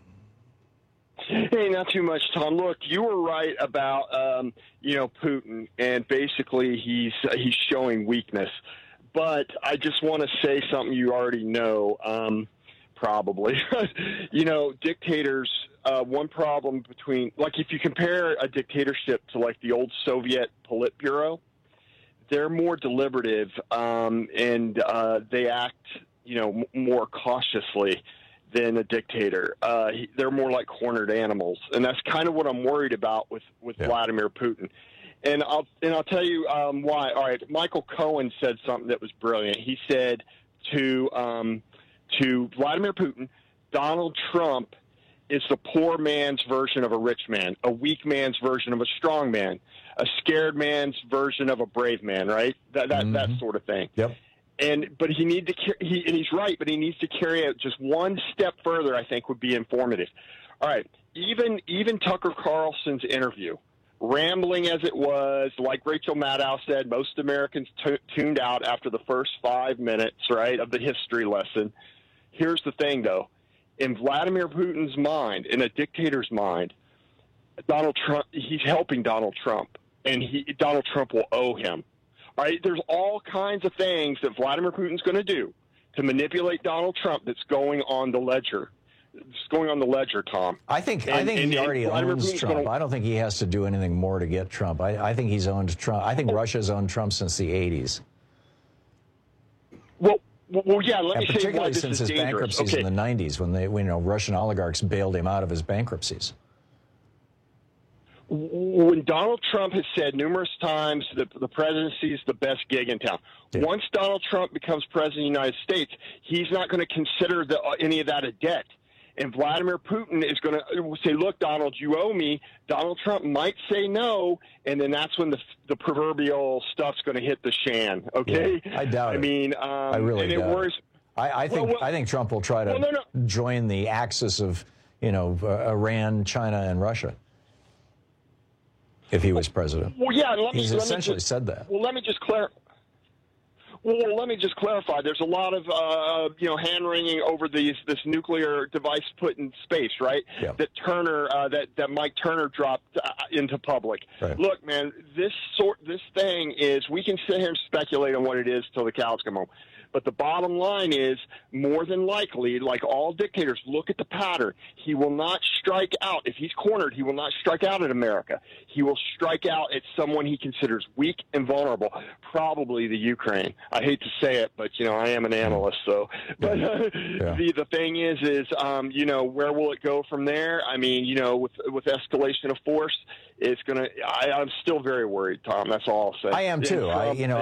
Hey, not too much, Tom. Look, you were right about, Putin, and basically he's showing weakness. But I just want to say something you already know, probably. Dictators, one problem between, like if you compare a dictatorship to like the old Soviet Politburo, they're more deliberative and they act, more cautiously than a dictator. They're more like cornered animals, and that's kind of what I'm worried about with Vladimir Putin. And I'll tell you why. All right, Michael Cohen said something that was brilliant. He said to Vladimir Putin, Donald Trump is the poor man's version of a rich man, a weak man's version of a strong man, a scared man's version of a brave man, right? That sort of thing. Yep. But he's right, but he needs to carry it just one step further, I think, would be informative. All right, even Tucker Carlson's interview, rambling as it was, like Rachel Maddow said, most Americans tuned out after the first 5 minutes, right, of the history lesson. Here's the thing, though. In Vladimir Putin's mind, in a dictator's mind, Donald Trump, he's helping Donald Trump, and Donald Trump will owe him. All right, there's all kinds of things that Vladimir Putin's going to do to manipulate Donald Trump that's going on the ledger. It's going on the ledger, Tom. I think he already owns Trump. I don't think he has to do anything more to get Trump. I think he's owned Trump. I think Russia's owned Trump since the 80s. Well, yeah, let me say particularly since his bankruptcies in the 90s when Russian oligarchs bailed him out of his bankruptcies. When Donald Trump has said numerous times that the presidency is the best gig in town, once Donald Trump becomes president of the United States, he's not going to consider any of that a debt. And Vladimir Putin is going to say, look, Donald, you owe me. Donald Trump might say no, and then that's when the proverbial stuff's going to hit the shan, okay? Yeah, I doubt it. I mean, I really doubt it. I think Trump will try to join the axis of, Iran, China, and Russia if he was president. Well, yeah, he's essentially said that. Well, let me just clarify. There's a lot of hand-wringing over this nuclear device put in space, right? Yeah. That Mike Turner dropped into public. Right. Look, man, this thing is, we can sit here and speculate on what it is till the cows come home. But the bottom line is, more than likely, like all dictators, look at the pattern. He will not strike out. If he's cornered, he will not strike out at America. He will strike out at someone he considers weak and vulnerable, probably the Ukraine. I hate to say it, but, I am an analyst, so. But the thing is, where will it go from there? I mean, with escalation of force, it's going to – I'm still very worried, Tom. That's all I'll say. I am, too.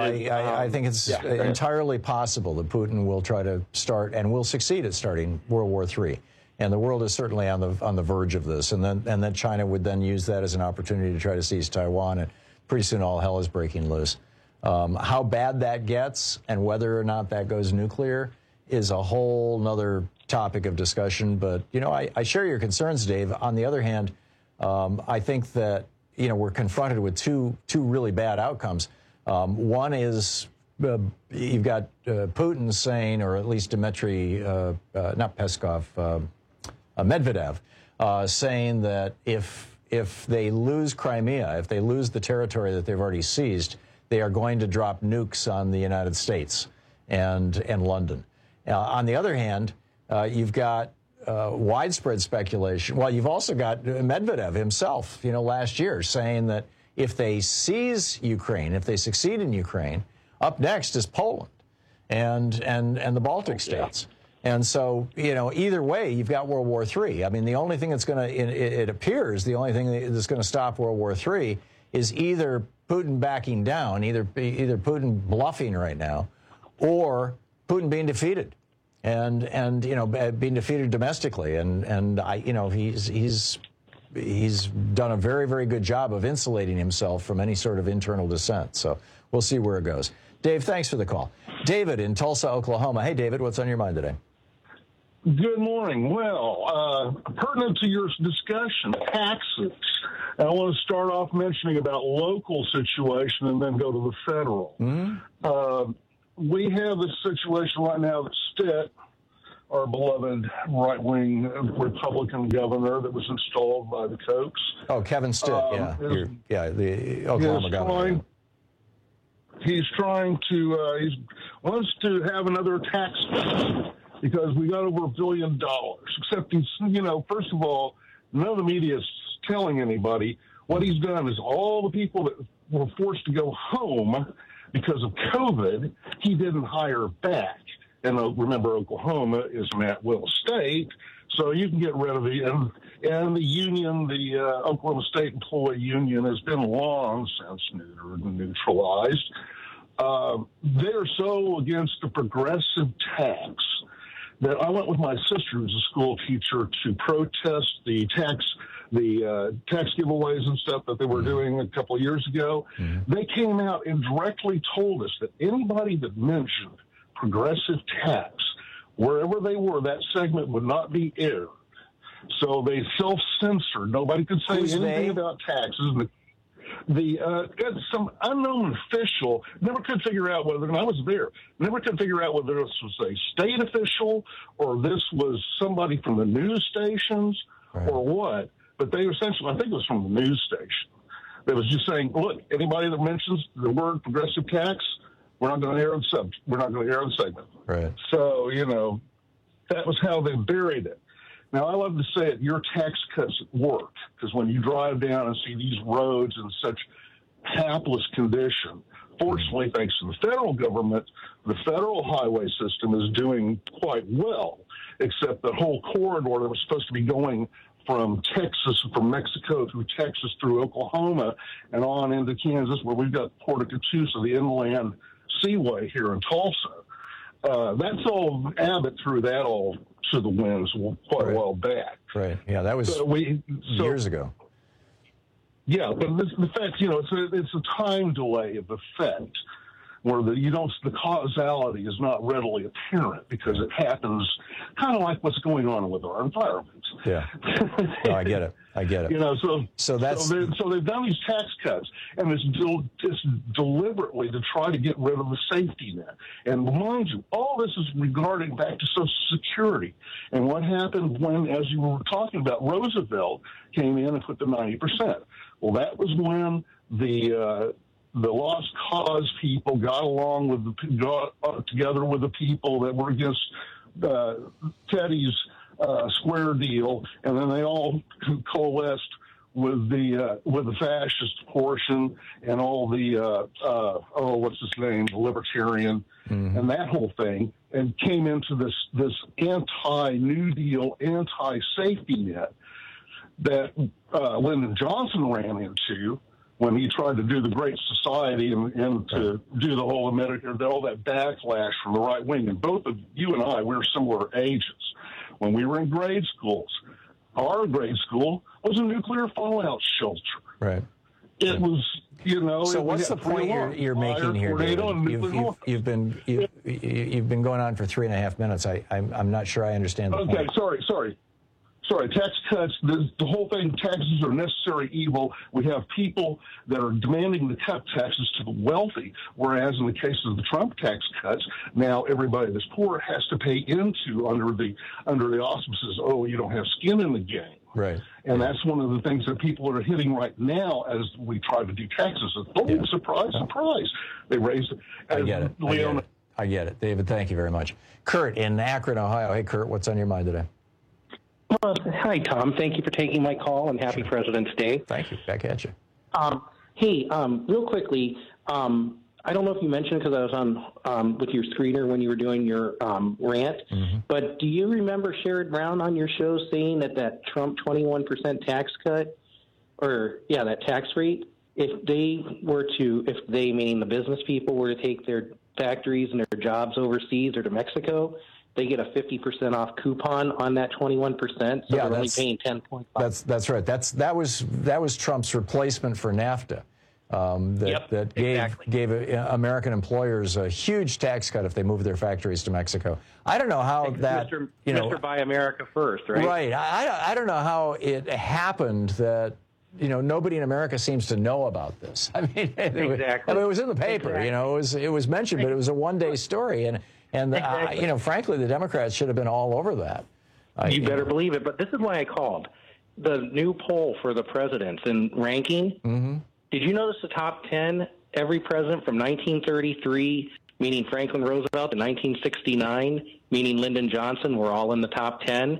I think it's entirely possible that Putin will try to start and will succeed at starting World War III. And the world is certainly on the verge of this. And then China would then use that as an opportunity to try to seize Taiwan. And pretty soon all hell is breaking loose. How bad that gets and whether or not that goes nuclear is a whole nother topic of discussion. But, I share your concerns, Dave. On the other hand, I think that, we're confronted with two really bad outcomes. One is you've got Putin saying, or at least Dmitry, not Peskov, Medvedev, saying that if they lose Crimea, if they lose the territory that they've already seized, they are going to drop nukes on the United States and London. On the other hand, you've got widespread speculation. Well, you've also got Medvedev himself, last year saying that if they seize Ukraine, if they succeed in Ukraine, up next is Poland and the Baltic states. And so, either way, you've got World War III. I mean, the only thing that's going to, it appears, the only thing that's going to stop World War III is either Putin backing down, either Putin bluffing right now, or Putin being defeated. And being defeated domestically, and he's done a very, very good job of insulating himself from any sort of internal dissent. So we'll see where it goes. Dave, thanks for the call. David in Tulsa, Oklahoma. Hey, David, what's on your mind today? Good morning. Well, pertinent to your discussion, taxes. I want to start off mentioning about local situation and then go to the federal. We have this situation right now that Stitt, our beloved right-wing Republican governor that was installed by the Kochs. Oh, Kevin Stitt, the Oklahoma governor. He wants to have another tax cut because we got over $1 billion. Except he's, first of all, none of the media is telling anybody. What he's done is all the people that were forced to go home because of COVID, he didn't hire back. And remember, Oklahoma is an at-will state, so you can get rid of the and the union, the Oklahoma State Employee Union, has been long since neutered and neutralized. They're so against the progressive tax that I went with my sister, who's a school teacher, to protest the tax giveaways and stuff that they were doing a couple of years ago. They came out and directly told us that anybody that mentioned progressive tax, wherever they were, that segment would not be aired. So they self-censored. Nobody could say anything about taxes. Some unknown official never could figure out whether, and I was there, never could figure out whether this was a state official or this was somebody from the news stations or what. But they essentially, I think it was from the news station. They was just saying, look, anybody that mentions the word progressive tax, we're not going to air the subject. We're not going to air the segment. Right. So, that was how they buried it. Now, I love to say it, your tax cuts work, because when you drive down and see these roads in such hapless condition, fortunately, thanks to the federal government, the federal highway system is doing quite well, except that whole corridor that was supposed to be going from Texas, from Mexico through Texas, through Oklahoma, and on into Kansas, where we've got Port of Catoosa, the inland seaway here in Tulsa. That's all, Abbott threw that all to the winds quite a while back. Right. Yeah, that was years ago. Yeah, but the fact, it's a time delay of effect where the causality is not readily apparent because it happens kind of like what's going on with our environment. Yeah. No, I get it. So they've done these tax cuts, and it's deliberately to try to get rid of the safety net. And mind you, all this is regarding back to Social Security and what happened when, as you were talking about, Roosevelt came in and put the 90%. Well, that was when the Lost Cause people got along together with the people that were against Teddy's square deal, and then they all coalesced with the fascist portion and all the what's his name, the libertarian, and that whole thing, and came into this anti-New Deal, anti-safety net that Lyndon Johnson ran into when he tried to do the Great Society and to do the whole Medicare, all that backlash from the right wing. And both of you and I, we're similar ages. When we were in grade schools, our grade school was a nuclear fallout shelter. Right. It was, So what's the point you're making here, David? You've been going on for 3.5 minutes. I'm not sure I understand the point. Okay, sorry, tax cuts, the whole thing, taxes are necessary evil. We have people that are demanding to cut taxes to the wealthy, whereas in the case of the Trump tax cuts, now everybody that's poor has to pay into under the auspices, you don't have skin in the game. Right. And that's one of the things that people are hitting right now as we try to do taxes. Surprise, surprise. They raised it. I get it. David, thank you very much. Kurt in Akron, Ohio. Hey, Kurt, what's on your mind today? Hi, Tom. Thank you for taking my call, and happy President's Day. Thank you. Back at you. Real quickly, I don't know if you mentioned because I was on with your screener when you were doing your rant, but do you remember Sherrod Brown on your show saying that Trump 21% tax cut, that tax rate, if they, meaning the business people, were to take their factories and their jobs overseas or to Mexico, they get a 50% off coupon on that 21%. So they're only paying 10.5. That's right. That was Trump's replacement for NAFTA. that gave American employers a huge tax cut if they moved their factories to Mexico. I don't know how that, Mr. Buy America First, right? Right. I don't know how it happened that, nobody in America seems to know about this. I mean, it was in the paper, it was mentioned, but it was a one-day story. And frankly, the Democrats should have been all over that. You better believe it. But this is why I called. The new poll for the presidents in ranking, did you notice the top 10, every president from 1933, meaning Franklin Roosevelt, to 1969, meaning Lyndon Johnson, were all in the top 10?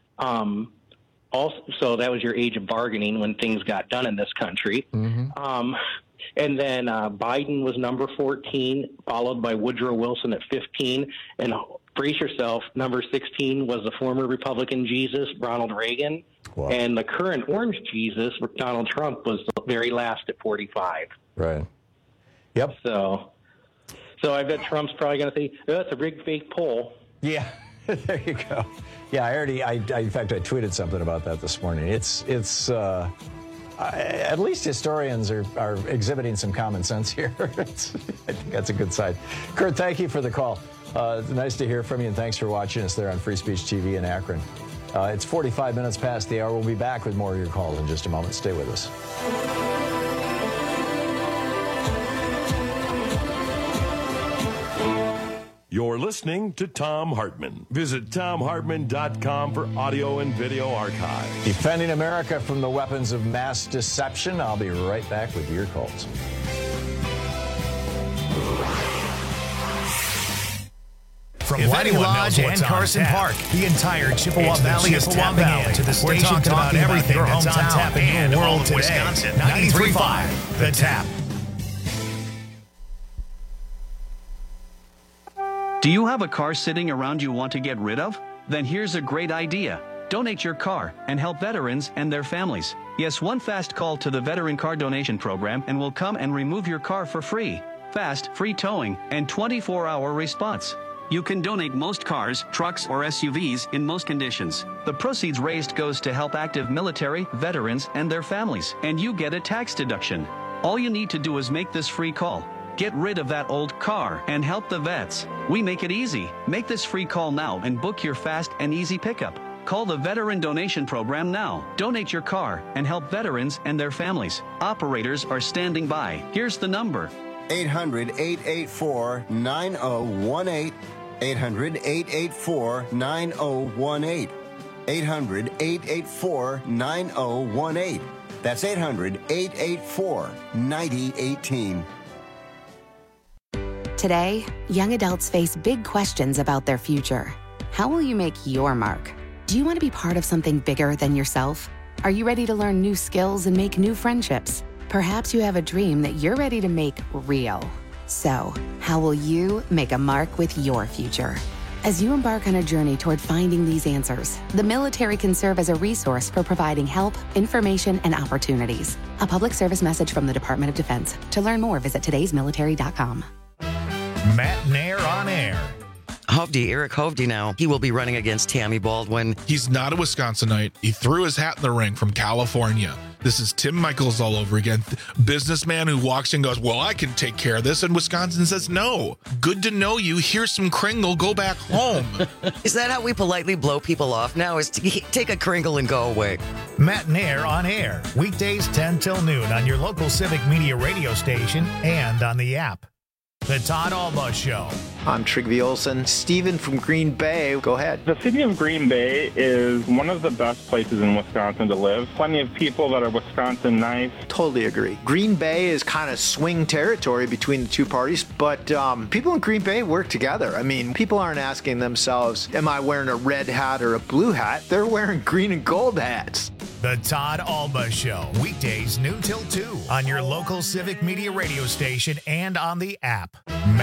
Also, that was your age of bargaining when things got done in this country. And then Biden was number 14, followed by Woodrow Wilson at 15. And brace yourself, number 16 was the former Republican Jesus, Ronald Reagan. Wow. And the current orange Jesus, Donald Trump, was the very last at 45. Right. Yep. So I bet Trump's probably going to say, that's a big fake poll. Yeah. There you go. Yeah, in fact, I tweeted something about that this morning. It's at least historians are exhibiting some common sense here. I think that's a good sign. Kurt, thank you for the call. Nice to hear from you, and thanks for watching us there on Free Speech TV in Akron. It's 45 minutes past the hour. We'll be back with more of your calls in just a moment. Stay with us. You're listening to Thom Hartmann. Visit ThomHartmann.com for audio and video archive. Defending America from the weapons of mass deception. I'll be right back with your calls. From Wedding Lodge and Carson Park, the entire Chippewa Valley is tapping into the station talking about everything that's on tap in your world today. Wisconsin, 93.5, The Tap. Do you have a car sitting around you want to get rid of? Then here's a great idea. Donate your car and help veterans and their families. Yes, one fast call to the Veteran Car Donation Program and we'll come and remove your car for free. Fast, free towing, and 24-hour response. You can donate most cars, trucks, or SUVs in most conditions. The proceeds raised goes to help active military, veterans, and their families, and you get a tax deduction. All you need to do is make this free call. Get rid of that old car and help the vets. We make it easy. Make this free call now and book your fast and easy pickup. Call the Veteran Donation Program now. Donate your car and help veterans and their families. Operators are standing by. Here's the number. 800-884-9018. 800-884-9018. 800-884-9018. That's 800-884-9018. Today, young adults face big questions about their future. How will you make your mark? Do you want to be part of something bigger than yourself? Are you ready to learn new skills and make new friendships? Perhaps you have a dream that you're ready to make real. So, how will you make a mark with your future? As you embark on a journey toward finding these answers, the military can serve as a resource for providing help, information, and opportunities. A public service message from the Department of Defense. To learn more, visit todaysmilitary.com. Matt Nair on air. Eric Hovde now. He will be running against Tammy Baldwin. He's not a Wisconsinite. He threw his hat in the ring from California. This is Tim Michaels all over again. Businessman who walks in and goes, well, I can take care of this. And Wisconsin says, no. Good to know you. Here's some Kringle. Go back home. Is that how we politely blow people off now? Is to take a Kringle and go away? Matt Nair on air. Weekdays 10 till noon on your local Civic Media radio station and on the app. The Todd Alba Show. I'm Trygve Olsen. Steven from Green Bay, go ahead. The city of Green Bay is one of the best places in Wisconsin to live. Plenty of people that are Wisconsin nice. Totally agree. Green Bay is kind of swing territory between the two parties, but people in Green Bay work together. I mean, people aren't asking themselves, am I wearing a red hat or a blue hat? They're wearing green and gold hats. The Todd Alba Show. Weekdays noon till 2 on your local Civic Media radio station and on the app. Matt Nair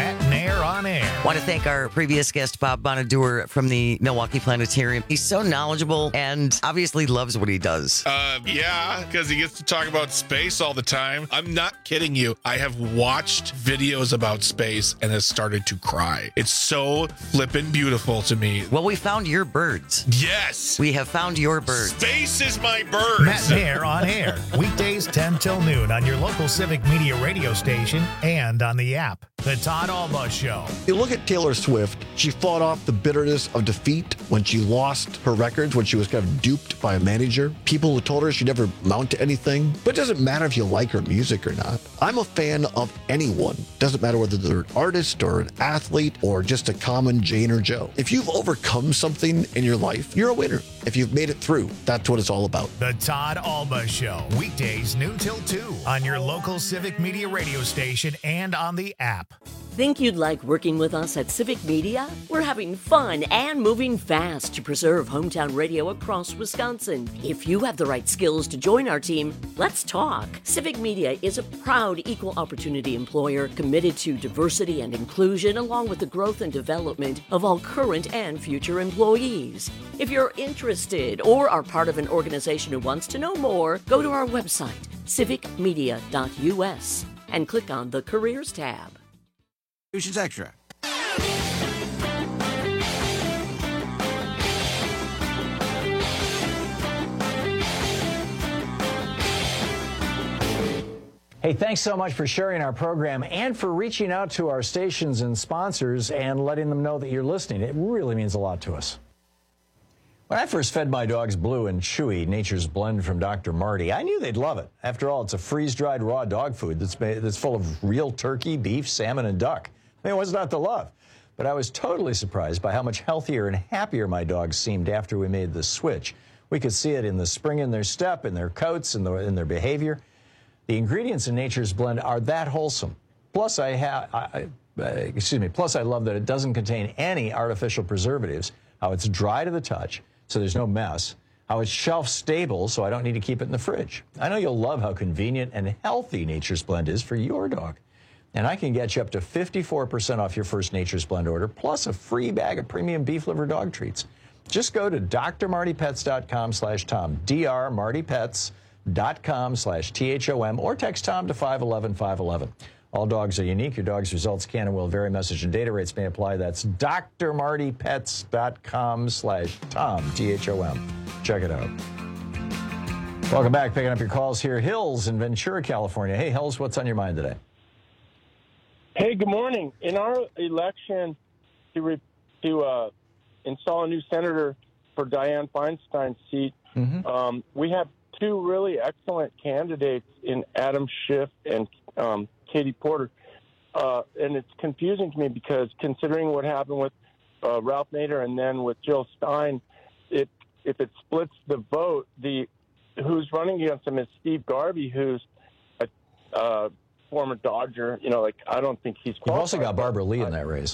Mayor on Air. Want to thank our previous guest, Bob Bonaduer from the Milwaukee Planetarium. He's so knowledgeable and obviously loves what he does. Yeah, because he gets to talk about space all the time. I'm not kidding you. I have watched videos about space and has started to cry. It's so flippin' beautiful to me. Well, we found your birds. Yes. We have found your birds. Space is my birds. Matt Mayer on Air. Weekdays 10 till noon on your local Civic Media radio station and on the app. The Todd Alba Show. You look at Taylor Swift, she fought off the bitterness of defeat when she lost her records, when she was kind of duped by a manager. People who told her she'd never amount to anything. But it doesn't matter if you like her music or not. I'm a fan of anyone. Doesn't matter whether they're an artist or an athlete or just a common Jane or Joe. If you've overcome something in your life, you're a winner. If you've made it through, that's what it's all about. The Todd Alba Show. Weekdays noon till 2 on your local Civic Media radio station and on the app. Think you'd like working with us at Civic Media? We're having fun and moving fast to preserve hometown radio across Wisconsin. If you have the right skills to join our team, let's talk. Civic Media is a proud equal opportunity employer committed to diversity and inclusion along with the growth and development of all current and future employees. If you're interested or are part of an organization who wants to know more, go to our website, civicmedia.us, and click on the Careers tab. Solutions Extra. Hey, thanks so much for sharing our program and for reaching out to our stations and sponsors and letting them know that you're listening. It really means a lot to us. When I first fed my dogs Blue and Chewy, Nature's Blend from Dr. Marty, I knew they'd love it. After all, it's a freeze-dried raw dog food that's full of real turkey, beef, salmon, and duck. I mean, what's not to love? But I was totally surprised by how much healthier and happier my dogs seemed after we made the switch. We could see it in the spring in their step, in their coats, in their behavior. The ingredients in Nature's Blend are that wholesome. Plus, I love that it doesn't contain any artificial preservatives, how it's dry to the touch, so there's no mess, how it's shelf stable, so I don't need to keep it in the fridge. I know you'll love how convenient and healthy Nature's Blend is for your dog. And I can get you up to 54% off your first Nature's Blend order, plus a free bag of premium beef liver dog treats. Just go to drmartypets.com/Tom, drmartypets.com/THOM, or text Tom to 511-511. All dogs are unique. Your dog's results can and will vary. Message and data rates may apply. That's drmartypets.com/Tom, THOM. Check it out. Welcome back. Picking up your calls here. Hills in Ventura, California. Hey, Hills, what's on your mind today? Hey, good morning. In our election to install a new senator for Dianne Feinstein's seat, we have two really excellent candidates in Adam Schiff and Katie Porter. And it's confusing to me because considering what happened with Ralph Nader and then with Jill Stein, if it splits the vote, who's running against him is Steve Garvey, who's a former Dodger. I don't think he's qualified. You've also got Barbara Lee in that race.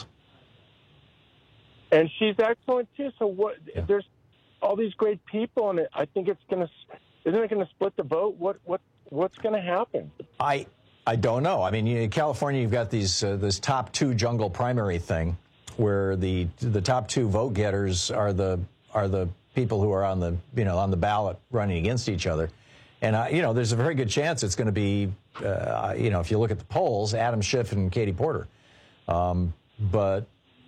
And she's excellent, too. So there's all these great people, and I think isn't it going to split the vote? What's going to happen? I don't know. I mean, in California, you've got this top two jungle primary thing, where the top two vote getters are the people who are on the ballot running against each other, and there's a very good chance it's going to be if you look at the polls, Adam Schiff and Katie Porter, but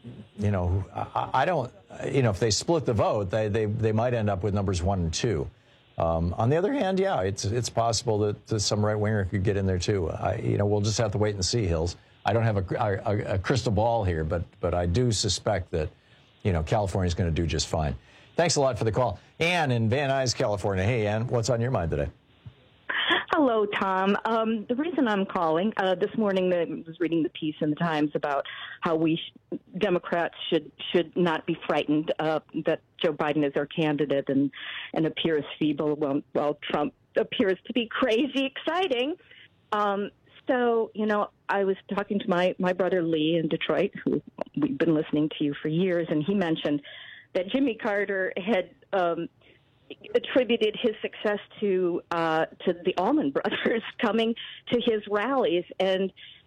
I don't if they split the vote, they might end up with numbers 1 and 2. On the other hand, yeah, it's possible that some right winger could get in there too. We'll just have to wait and see, Hills. I don't have a crystal ball here, but I do suspect that California's going to do just fine. Thanks a lot for the call, Ann in Van Nuys, California. Hey, Ann, what's on your mind today? Hello, Tom. The reason I'm calling, this morning I was reading the piece in the Times about how Democrats should not be frightened that Joe Biden is our candidate and appears feeble while Trump appears to be crazy exciting. So, I was talking to my brother Lee in Detroit, who we've been listening to you for years, and he mentioned that Jimmy Carter had attributed his success to the Allman Brothers coming to his rallies, and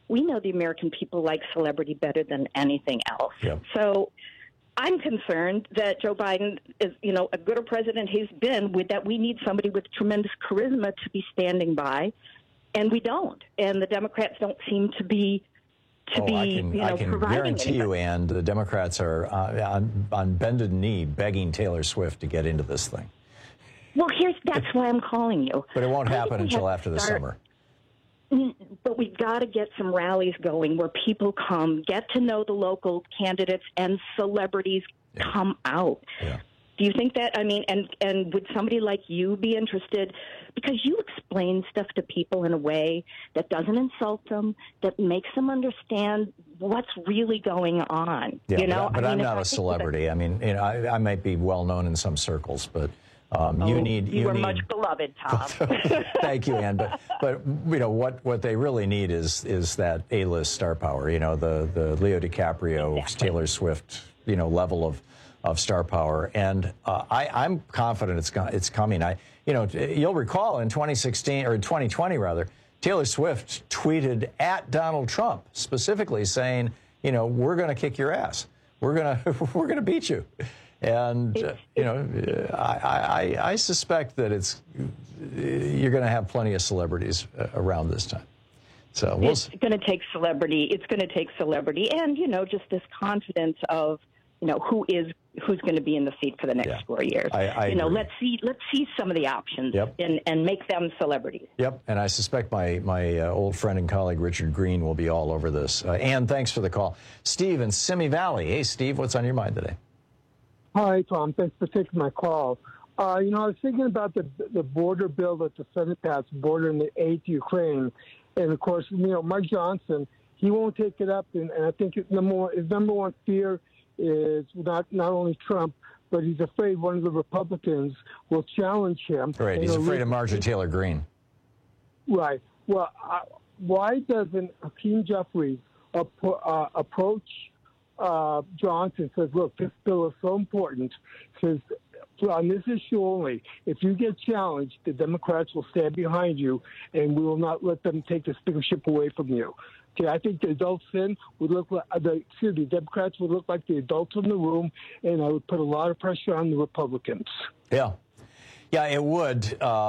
we know the American people like celebrity better than anything else. Yep. So I'm concerned that Joe Biden is, a gooder president he's been, with that we need somebody with tremendous charisma to be standing by, and we don't. And the Democrats don't seem to be I can guarantee you, Ann, the Democrats are on bended knee begging Taylor Swift to get into this thing. Well, that's why I'm calling you. But it won't happen until after the summer. But we've got to get some rallies going where people come, get to know the local candidates, and celebrities come out. Yeah. Do you think that? I mean, and would somebody like you be interested? Because you explain stuff to people in a way that doesn't insult them, that makes them understand what's really going on. Yeah, but I'm not a celebrity. I mean, I might be well known in some circles, but you are much beloved, Tom. Thank you, Ann. But what they really need is that A-list star power. The Leo DiCaprio, Taylor Swift, level of star power, and I'm confident it's coming. You'll recall in 2016 or 2020 rather, Taylor Swift tweeted at Donald Trump specifically saying, we're going to kick your ass, we're going to beat you, and I suspect that you're going to have plenty of celebrities around this time. So it's going to take celebrity. It's going to take celebrity, and just this confidence of who's going to be in the seat for the next 4 years. Let's see some of the options and make them celebrities. Yep, and I suspect my old friend and colleague Richard Green will be all over this. Ann, thanks for the call. Steve in Simi Valley. Hey, Steve, what's on your mind today? Hi, Tom. Thanks for taking my call. I was thinking about the border bill that the Senate passed, bordering the aid to Ukraine, and of course, Mike Johnson, he won't take it up, and I think his number one fear is not only Trump, but he's afraid one of the Republicans will challenge him. Right, he's afraid of Marjorie Taylor Greene. Right. Well, why doesn't Hakeem Jeffries approach Johnson and says, look, this bill is so important, says on this issue only, if you get challenged, the Democrats will stand behind you, and we will not let them take the speakership away from you. Okay, I think the adults then would look like the Democrats would look like the adults in the room, and I would put a lot of pressure on the Republicans. Yeah, it would.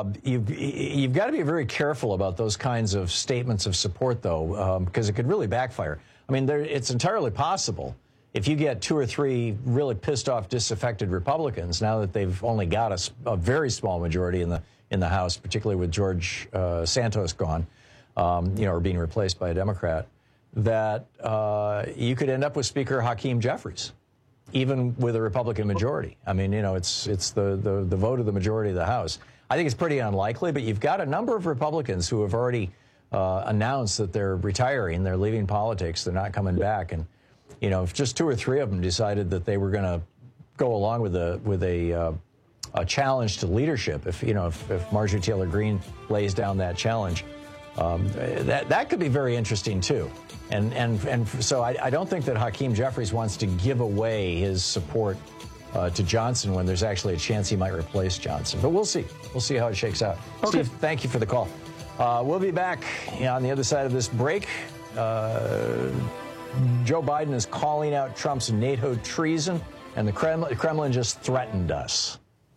You've got to be very careful about those kinds of statements of support, though, because it could really backfire. I mean, it's entirely possible if you get 2 or 3 really pissed off, disaffected Republicans, now that they've only got a very small majority in the House, particularly with George Santos gone. Or being replaced by a Democrat, that you could end up with Speaker Hakeem Jeffries, even with a Republican majority. I mean, it's the vote of the majority of the House. I think it's pretty unlikely, but you've got a number of Republicans who have already announced that they're retiring, they're leaving politics, they're not coming back, and if just 2 or 3 of them decided that they were going to go along with a challenge to leadership, if Marjorie Taylor Greene lays down that challenge. That could be very interesting too, and so I don't think that Hakeem Jeffries wants to give away his support to Johnson when there's actually a chance he might replace Johnson. But we'll see how it shakes out. Okay. Steve, thank you for the call. We'll be back on the other side of this break. Joe Biden is calling out Trump's NATO treason, and the Kremlin just threatened us.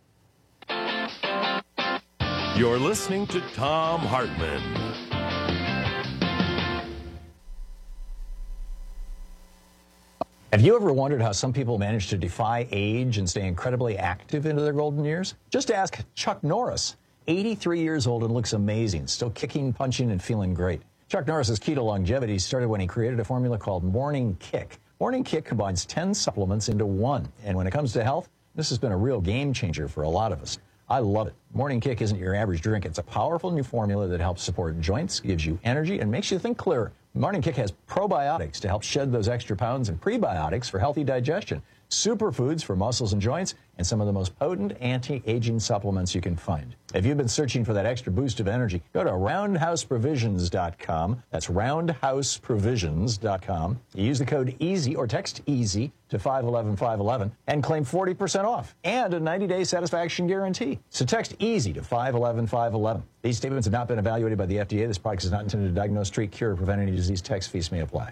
You're listening to Thom Hartmann. Have you ever wondered how some people manage to defy age and stay incredibly active into their golden years? Just ask Chuck Norris, 83 years old and looks amazing, still kicking, punching, and feeling great. Chuck Norris's key to longevity started when he created a formula called Morning Kick. Morning Kick combines 10 supplements into one, and when it comes to health, this has been a real game changer for a lot of us. I love it. Morning Kick isn't your average drink. It's a powerful new formula that helps support joints, gives you energy, and makes you think clearer. Morning Kick has probiotics to help shed those extra pounds and prebiotics for healthy digestion. superfoods for muscles and joints, and some of the most potent anti-aging supplements you can find. If you've been searching for that extra boost of energy, go to roundhouseprovisions.com. That's roundhouseprovisions.com. You use the code EASY or text EASY to 511-511 and claim 40% off and a 90-day satisfaction guarantee. So text EASY to 511-511. These statements have not been evaluated by the FDA. This product is not intended to diagnose, treat, cure, or prevent any disease. Text fees may apply.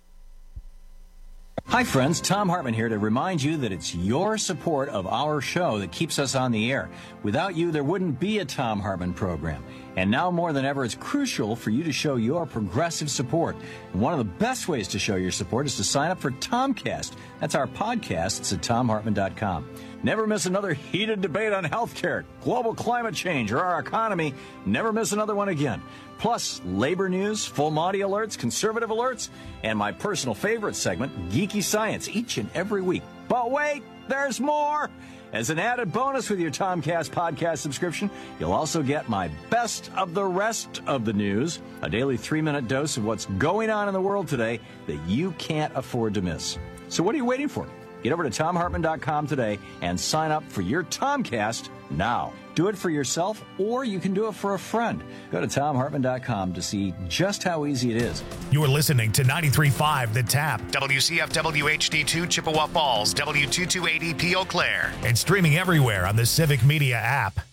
Hi, friends. Tom Hartman here to remind you that it's your support of our show that keeps us on the air. Without you, there wouldn't be a Tom Hartman program. And now more than ever, it's crucial for you to show your progressive support. And one of the best ways to show your support is to sign up for Tomcast. That's our podcast. It's at TomHartman.com. Never miss another heated debate on healthcare, global climate change, or our economy. Never miss another one again. Plus, labor news, full Monty alerts, conservative alerts, and my personal favorite segment, Geeky Science, each and every week. But wait, there's more! As an added bonus with your Tomcast podcast subscription, you'll also get my best of the rest of the news, a daily 3-minute dose of what's going on in the world today that you can't afford to miss. So what are you waiting for? Get over to TomHartman.com today and sign up for your Tomcast now. Do it for yourself, or you can do it for a friend. Go to TomHartman.com to see just how easy it is. You're listening to 93.5 The Tap, WCFW HD2 Chippewa Falls, W228EP Eau Claire, and streaming everywhere on the Civic Media app.